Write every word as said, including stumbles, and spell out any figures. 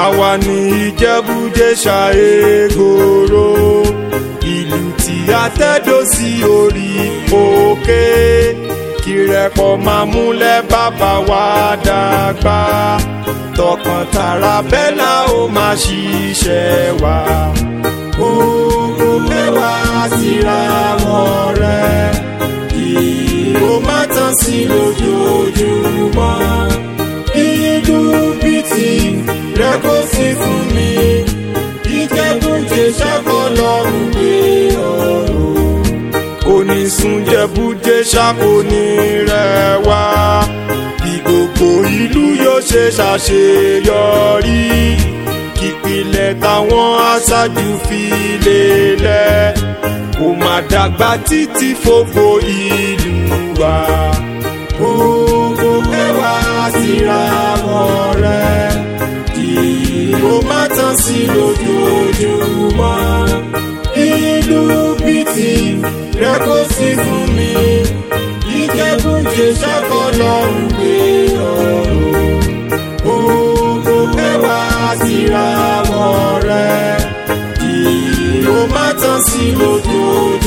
àwa ní Ìjẹ̀bú-Jésà Ègbòrò, ìlú tí a tẹ́dó sí orí òkè, kìrẹ̀pọ̀ máa múlẹ̀ bàbá wa dàgbà, tọkàntara bẹ́ẹ̀ la ó máa ṣiṣẹ́ wa. Gbogbo mẹ́wàá síra wọn rẹ̀, kí ó má tán sí lójoojúmọ́. Ìlú bìtì rẹ̀ kò sí fún mi, Ìjẹ̀bú-Jésà kọ́ lọ́rùn gbé ọ̀rọ̀. Onísun Ìjẹ̀bú-Jésà kò ní rẹwà, bí gbogbo ìlú yóò ṣe ṣàṣeyọrí, kípìlẹ̀ táwọn aṣáájú fi lélẹ̀ kó má dàgbà títí fògo ìlú wa. Gbogbo mẹ́wàá síra wọn rẹ̀, kí ó má tán sí lójoojúmọ́. Ìlú bìtì rẹ̀ kò sí fún mi, Ìjẹ̀bú-Jésà kọ́ lọ́rùn gbé ọ̀rọ̀. Gbogbo mẹ́wàá síra wọn rẹ̀, kí ó má tán sí lójoojúmọ́.